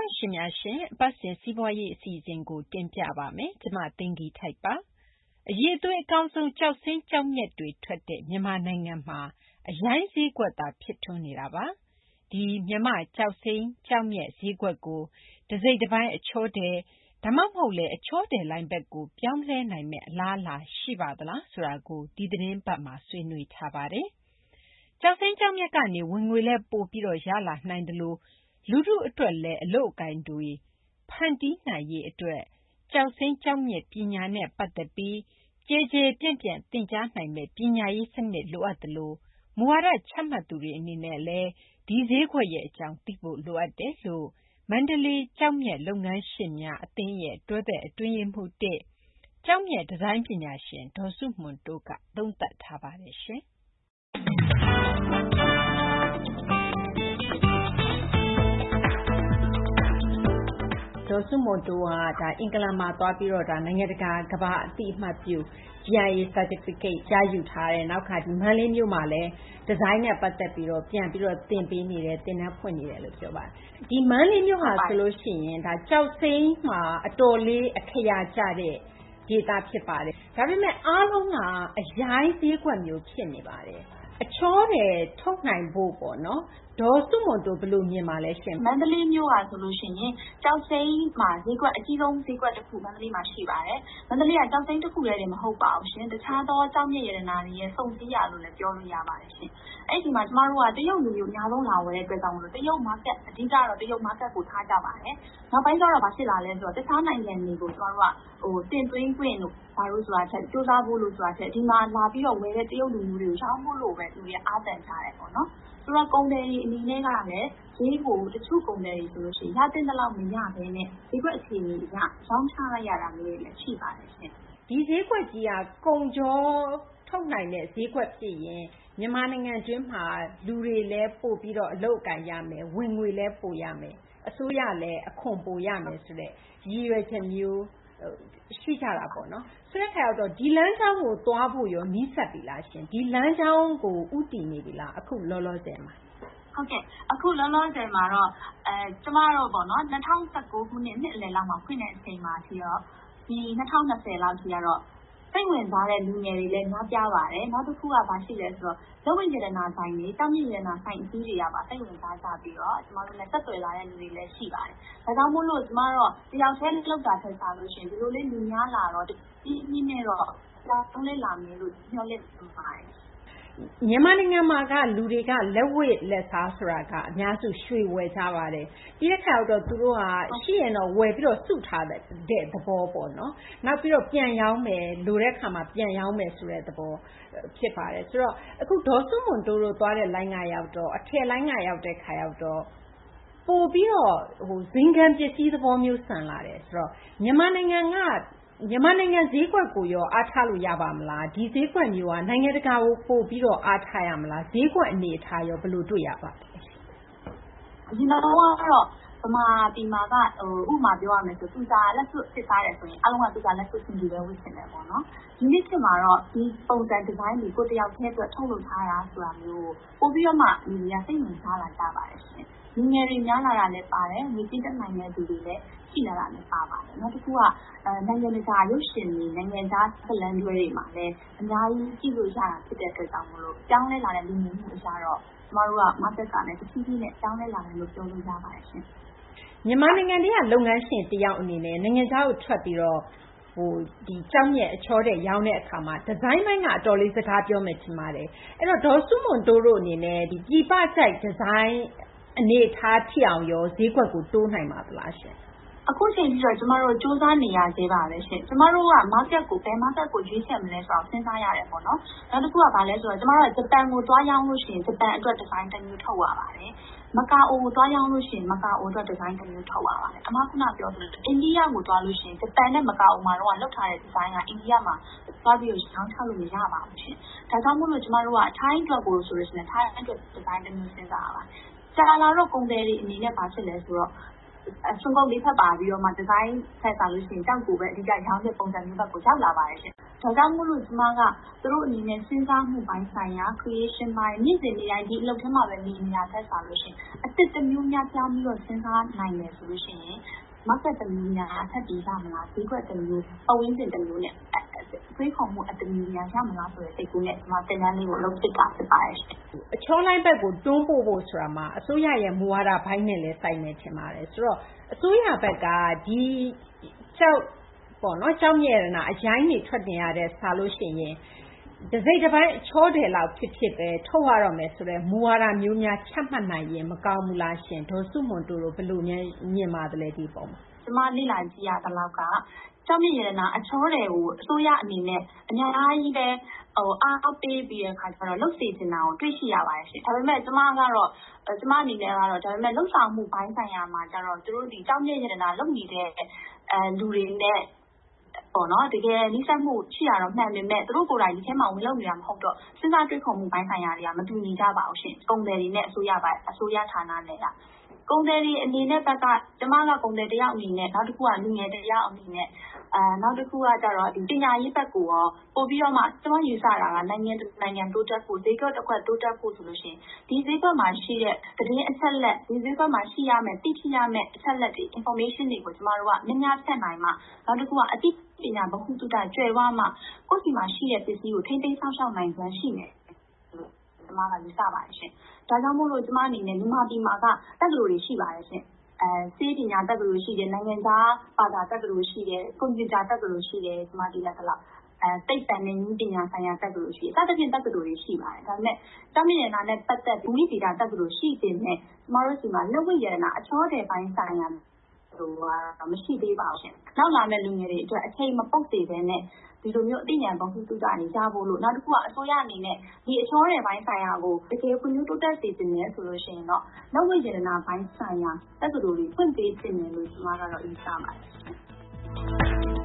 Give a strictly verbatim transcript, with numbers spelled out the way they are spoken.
ရှင်များရှင်အပတ်စဉ်စီးပွားရေးအစီအစဉ်ကိုတင်ပြပါမယ်။ကျွန်မသိင်္ဂီထိုက်ပါ။အရေးအသွေးအကောင်းဆုံးကြောက်စိမ်းကြောက်မြက်တွေထွက်တဲ့မြန်မာနိုင်ငံမှာအရိုင်းဈေးကွက်သာဖြစ်ထွန်းနေတာပါ။ဒီမြန်မာကြောက်စိမ်းကြောက်မြက်ဈေးကွက်ကိုတစိမ့်တစ်ပိုင်းအချောတယ်ဒါမှမဟုတ်လေအချောတယ်လိုင်းဘက်ကိုပြောင်းလဲနိုင်မဲ့အလားအလာရှိပါသလားဆိုတာကိုဒီသတင်းပတ်မှာဆွေးနွေးထားပါတယ်။ကြောက်စိမ်းကြောက်မြက်ကနေဝင်ငွေလဲပို့ပြီးတော့ရလာနိုင်တယ်လို့လူထုအတွက်လည်းအလို့အကိုင်းတွေဖန်တီးနိုင်ရေးအတွက်ကြောက်စိမ်းကြောက်မြက်ပညာနဲ့ပတ်သက်ပြီးကြေကြေပြန့်ပြန့်သင်ကြားနိုင်မဲ့ပညာရေးစနစ်လိုအပ်တယ်လို့မူဝါဒချမှတ်သူတွေအနေနဲ့လည်းဒီဈေးကွက်ရဲ့အကြောင်းသိဖို့လိုအပ်တယ်လို့မန္တလေးကြောက်မြက်လုပ်ငန်းရှင်များအသင်းရဲ့တွဲဘက်အတွင်းရေးမှူးတစ်ကြောက်မြက်ဒီဇိုင်းပညာရှင်ဒေါ်စုမွန်တိုးကသုံးသပ်ထားပါတယ်ရှင်။ဒေါ်စုမွန်တိုးကဒါအင်္ဂလန်မှာသွားပြီးတော့ဒါနိုင်ငံတကာကမ္ဘာအသိအမှတ်ပြု G I A certificate ရယူထားတဲ့နောက်ခါဒီမန္တလေးမြို့မှာလည်းဒီဇိုင်းနဲ့ပတ်သက်ပြီးတော့ပြန်ပြီးတော့သင်ပေးနေတယ်သင်တန်းဖွင့်နေတယ်လို့ပြောပါတယ်ဒီမန္တလေးမြို့ဟာဆိုလို့ရှိရင်ဒါကြောက်စိမ်းမှာအတော်လေးအခရာကျတဲ့ဒေသဖြစ်ပါတယ်ဒါပေမဲ့အားလုံးကအရိုင်းဈေးကွက်မျိုးဖြစ်နေပါတယ်အချောတယ်ထုတ်နိုင်ဖို့ပေါ့နော်ဒေါ်စုမွန်တိုးဘယ်လိုမြင်ပါလဲရှင်မန္တလေးမြို့ဟာဆိုလို့ရှိရင်ကြောက်စိမ်းမှာဈေးကွက်အကြီးဆုံးဈေးကွက်တစ်ခုမန္တလေးမှာရှိပါတယ်မန္တလေးကကြောက်စိမ်းတစ်ခုတည်းတည်းမဟုတ်ပါဘူးရှင်တခြားသောကြောက်မြက်ရတနာတွေရဲ့စုံစည်းရလို့လည်းပြောလို့ရပါတယ်ရှင်အဲ့ဒီမှာကျမတို့ကတရုတ်လူမျိုးအများဆုံးလာဝယ်တဲ့အတွက်ကြောင့်မလို့တရုတ် market အဓိကတော့တရုတ် market ကိုထားကြပါတယ်နောက်ပိုင်းကျတော့ဘာဖြစ်လာလဲဆိုတော့တခြားနိုင်ငံတွေကိုကျမတို့ကဟိုတင်သွင်းခွင့်လို့ဘာလို့ဆိုတာချက်စူးစမ်းဖို့လို့ဆိုတာချက်ဒီမှာလာပြီးတော့ဝယ်တဲ့တရုတ်လူမျိုးတွေကိုရောင်းဖို့လို့ပဲသူတွေအားတန်ကြတယ်ပေါ့နော်ဆိုတော့ကုန်တယ်ဒီအနေနဲ့ကလည်းဈေးကိုတချို့ကုန်တယ်ဆိုလို့ရှိရင်ရတဲ့လောက်မရဘဲနဲ့ဈေးကွက်အခြေအနေကရောင်းချလိုက်ရတာမျိုးတွေလည်းရှိပါတယ်ရှင်ဒီဈေးကွက်ကြီးကကုန်ကျော်ထုတ်နိုင်တဲ့ဈေးကွက်ဖြစ်ရင်မြန်မာနိုင်ငံတွင်းမှာလူတွေလည်းပို့ပြီးတော့အလုပ်အကင်ရမယ်ဝင်ငွေလည်းပို့ရမယ်အစိုးရလည်းအခွန်ပို့ရမယ်ဆိုတဲ့ရည်ရွယ်ချက်မျိုးရှိကြတာပေါ့နော်ဆိုတဲ့ခါတော့ဒီလမ်းကြောင်းကိုသွားဖို့ရောနီးစပ်ပြီလားရှင်ဒီလမ်းကြောင်းကိုဥတည်နေပြီလားအခုလောလောဆယ်မှာဟုတ်ကဲ့အခုလောလောဆယ်မှာတော့အဲကျမတို့ပေါ့နော်၂၀၁၉ခုနှစ်နှစ်အလယ်လောက်မှာဖွင့်တဲ့အချိန်မှာရှိတော့ဒီ၂၀၂၀လောက်ထိကတော့စိတ်ဝင်စားတဲ့လူငယ်တွေလည်းများပြားပါတယ်နောက်တစ်ခုကဘာရှိလဲဆိုတော့လုပ်ဝင်ရတနာဆိုင်တွေတောက်မြင့်ရတနာဆိုင်အကြီးတွေကပါစိတ်ဝင်စားကြပြီးတော့ကျမတို့လည်းဆက်သွယ်လာတဲ့လူတွေလည်းရှိပါတယ်ဒါကြောင့်မို့လို့ကျမတို့တယောက်တည်းလောက်တာထက်စားလို့ရှိရင်ဒီလိုလေးလူများလာတော့ဒီနည်းနဲ့တော့လာသုံးလေးလာမယ်လို့ညှော်လင့်ပါတယ်မြန်မာနိုင်ငံမှာကလူတွေကလက်ဝတ်လက်စားဆိုတာကအများစုရွှေဝယ်ကြပါတယ်။ဒီတစ်ခါတော့သူတို့ကရှိရင်တော့ဝယ်ပြီးတော့စုထားတဲ့သဘောပေါ့နော်။နောက်ပြီးတော့ပြန်ရောင်းမယ်လိုတဲ့ခါမှာပြန်ရောင်းမယ်ဆိုတဲ့သဘောဖြစ်ပါတယ်။ဆိုတော့အခုဒေါ်စုမွန်တိုးတို့သွားတဲ့လိုင်းကရောက်တော့အထက်လိုင်းကရောက်တဲ့ခါရောက်တော့ပို့ပြီးတော့ဟိုဇင်ခံပစ္စည်းသဘောမျိုးဆန်လာတယ်ဆိုတော့မြန်မာနိုင်ငံကမြန်မာနိုင်ငံဈေးကွက်ကိုရောအားထားလို့ရပါမလားဒီဈေးကွက်မျိုးကနိုင်ငံတကာကိုပို့ပြီးတော့အားထားရမလားဈေးကွက်အနေအထားရောဘယ်လိုတွေ့ရပါလဲဒီနောက်တော့ဗမာပြည်မှာကဟိုဥမာပြောရမယ်ဆိုသူစာလက်စွပ်စစ်သားတယ်ဆိုရင်အလုံးကသူစာလက်စွပ်ချင်းကြီးပဲဝတ်ဆင်တယ်ပေါ့နော်ဒီနေ့ချိန်မှာတော့ဒီပုံစံဒီဇိုင်းတွေကိုတယောက်တည်းအတွက်ထုတ်လုပ်ထားတာဆိုတာမျိုးပို့ပြီးတော့မှဒီကစိတ်ဝင်စားလာကြပါတယ်ရှင်ဒီငယ်တွေများလာတာလည်းပါတယ်ငွေကြေးတက်နိုင်တဲ့သူတွေလည်းရှိလာတာလည်းပါပါတယ်နောက်တစ်ခုကနိုင်ငံတကာရုပ်ရှင်တွေနိုင်ငံသားဖလန်တွေတွေမှာလည်းအများကြီးကြည့်လို့ရတာဖြစ်တဲ့အတွက်ကြောင့်မလို့ကြောင်းလဲလာတဲ့လူမျိုးမှုအစားတော့ကျမတို့က market ကလည်းတစ်ဖြည်းဖြည်းနဲ့ကြောင်းလဲလာတယ်လို့ပြောလို့ရပါတယ်ရှင်မြန်မာနိုင်ငံတည်းကလုပ်ငန်းရှင်တယောက်အနေနဲ့နိုင်ငံခြားကိုထွက်ပြီးတော့ဟိုဒီကြောက်မြက်အချောတဲ့ရောင်းတဲ့အခါမှာဒီဇိုင်းပိုင်းကအတော်လေးစကားပြောမယ်ထင်ပါတယ်အဲ့တော့ဒေါ်စုမွန်တိုးတို့အနေနဲ့ဒီပြည်ပကြိုက်ဒီဇိုင်းအနေထားထိအောင်ရောဈေးကွက်ကိုတိုးနိုင်ပါသလားရှင်အခုချိန်ပြီးတော့ကျမတို့စူးစမ်းနေရသေးပါပဲရှင်ကျမတို့က market ကိုဘယ် market ကိုရွေးချယ်မလဲဆိုတော့စဉ်းစားရတယ်ပေါ့နော်နောက်တစ်ခုကဘာလဲဆိုတော့ကျမတို့ကဂျပန်ကိုတွားရောင်းလို့ရှိရင်ဂျပန်အတွက်ဒီဇိုင်းတစ်မျိုးထုတ်ရပါတယ်မကာအိုကိုတွားရောင်းလို့ရှိရင်မကာအိုအတွက်ဒီဇိုင်းတစ်မျိုးထုတ်ရပါတယ်အမကပြောသလိုအိန္ဒိယကိုတွားလို့ရှိရင်ဂျပန်နဲ့မကာအိုမှာတော့လောက်ထားတဲ့ဒီဇိုင်းကအိန္ဒိယမှာတွားပြီးတော့ရောင်းချလို့မရပါဘူးရှင်ဒါကြောင့်မို့လို့ကျမတို့ကထိုင်းအတွက်ကိုဆိုလို့ရှိရင်ထိုင်းအတွက်ဒီဇိုင်းတစ်မျိုးစဉ်းစားရပါတယ်ကြာလာတော့ကုန်တယ်တွေအနေနဲ့ပါဖြစ်လဲဆိုတော့အစွန်ကုန်လေးဖက်ပါပြီးတော့မှဒီဇိုင်းဆက်စားလို့ရှိရင်ကြောက်ကိုပဲအဓိကရောင်းတဲ့ပုံစံမျိုးဘက်ကိုရောက်လာပါတယ်ရှင်ဒါကြောင့်မို့လို့ကျမကသူတို့အနေနဲ့စဉ်းစားမှုပိုင်းဆိုင်ရာ creation ပိုင်းနေ့စဉ်နေ့တိုင်းဒီအလုပ်ထဲမှာပဲနေနေတာသက်သာလို့ရှိရင်အသစ်တစ်မျိုးများပြောင်းပြီးတော့စဉ်းစားနိုင်တယ်ဆိုလို့ရှိရင် market တစ်မျိုးများအထက်ပြေးရမလားဈေးကွက်တစ်မျိုးပတ်ဝန်းကျင်တစ်မျိုးနဲ့တွေးခေါ်မှုအတစ်မျိုးများရမလားဆိုတဲ့စိတ်ကူးနဲ့ကျမတင်တန်းလေးကိုလုပ်ဖြစ်တာဖြစ်ပါတယ်ရှင်။အချောလိုင်းဘက်ကိုတွန်းပို့ဖို့ဆိုတာမှာအစိုးရရဲ့မူဝါဒဘိုင်းနဲ့လည်းဆိုင်နေထင်ပါတယ်ဆိုတော့အစိုးရဘက်ကဒီကျောက်ပေါ့နော်ကျောက်မြရနာအရိုင်းတွေထွက်တင်ရတဲ့ဆာလို့ရှိရင်တစိမ့်တစ်ပိုင်းအချောတယ်လောက်ဖြစ်ဖြစ်ပဲထုတ်ရတော့မယ်ဆိုတော့မူဝါဒမျိုးများချမှတ်နိုင်ရင်မကောင်းဘူးလားရှင်ဒေါ်စုမွန်တို့ဘယ်လိုများမြင်ပါတယ်ဒီပုံမှာကျမလေ့လာကြည့်ရတဲ့လောက်ကကျောက်မြရနာအချောတယ်ကိုအစိုးရအနေနဲ့အများကြီးပဲဟိုအားပေးပြီးတဲ့အခါကျတော့လှုပ်စီနေတာကိုတွေ့ရှိရပါတယ်ရှင်ဒါပေမဲ့ကျမကတော့ကျမအနေနဲ့ကတော့ဒါပေမဲ့လှုပ်ဆောင်မှုဘိုင်းဆိုင်ရာမှာကျတော့သူတို့ဒီကျောက်မြရနာလုပ်နေတဲ့အဲလူတွေနဲ့ပေါ့နော်တကယ်နှိစက်မှုရှိရတော့မှန်ပေမဲ့သူတို့ကိုယ်တိုင်ဒီထဲမှာဝင်လုပ်နေတာမဟုတ်တော့စဉ်းစားတွေးခေါ်မှုဘိုင်းဆိုင်ရာတွေကမတူညီကြပါဘူးရှင်ကုန်တယ်တွေနဲ့အစိုးရပိုင်းအစိုးရဌာနနဲ့ကကုန်တယ်တွေအနေနဲ့ဘက်ကကျမကကုန်တယ်တယောက်အနေနဲ့နောက်တစ်ခုကလူငယ်တယောက်အနေနဲ့အဲနောက်တစ်ခုကကျတော့ဒီပညာရေးဘက်ကိုရောပို့ပြီးတော့မှကျမယူဆတာကနိုင်ငံနိုင်ငံတိုးတက်ဖို့ဈေးကွက်တစ်ခွက်တိုးတက်ဖို့ဆိုလို့ရှိရင်ဒီဈေးကွက်မှာရှိတဲ့သတင်းအချက်လက်ဒီဈေးကွက်မှာရှိရမယ်သိရှိရမယ်အချက်လက်တွေ information တွေကိုကျမတို့ကမြင်များဖြတ်နိုင်မှနောက်တစ်ခုကအသိပညာဗဟုသုတကျွယ်ဝမှကိုယ့်စီမှာရှိတဲ့ပစ္စည်းကိုထိမ့်သိမ်းဆောင်ရှောက်နိုင်စွမ်းရှိမယ်ကျမကယူဆပါတယ်ရှင်ဒါကြောင့်မို့လို့ကျမအနေနဲ့မြန်မာပြည်မှာကတက္ကသိုလ်တွေရှိပါတယ်ရှင်အဲစေပညာတက္ကသိုလ်ရှိတယ်နိုင်ငံခြားဘာသာတက္ကသိုလ်ရှိတယ်ကွန်ပျူတာတက္ကသိုလ်ရှိတယ်ကျမဒီလက်ကလောက်အဲသိပ္ပံနဲ့ဉာဏ်ပညာဆိုင်ရာတက္ကသိုလ်ရှိတယ်စသဖြင့်တက္ကသိုလ်တွေရှိပါတယ်ဒါပေမဲ့ကျောင်းမြင့်ရနာနဲ့ပတ်သက်ဘူမိဗေဒတက္ကသိုလ်ရှိပေမဲ့ကျမတို့စီမှာလက်ဝိရဏအချောတယ်ပိုင်းဆိုင်ရာဟိုမရှိသေးပါဘူးရှင်နောက်လာမဲ့လူငယ်တွေအတွက်အချိန်မပုတ်သေးပဲနဲ့ဒီလိုမျိုးအသိဉာဏ်ဗဟုသုတတွေရဖို့လို့နောက်တစ်ခုကအစိုးရအနေနဲ့ဒီအချောတဲ့ဘိုင်းဆိုင်ရာကိုတကယ်ဖွံ့ဖြိုးတိုးတက်စေချင်တယ်ဆိုလို့ရှိရင်တော့လက်ဝိရဏဘိုင်းဆိုင်ရာတက္ကသိုလ်တွေဖွင့်ပေးခြင်းတယ်လို့ကျွန်မကတော့ယူဆပါတယ်